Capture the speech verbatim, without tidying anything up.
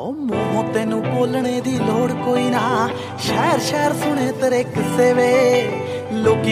मूहों तेनू बोलने दी लोड़ कोई ना, शहर शहर सुने तेरे किस्से वे लोकी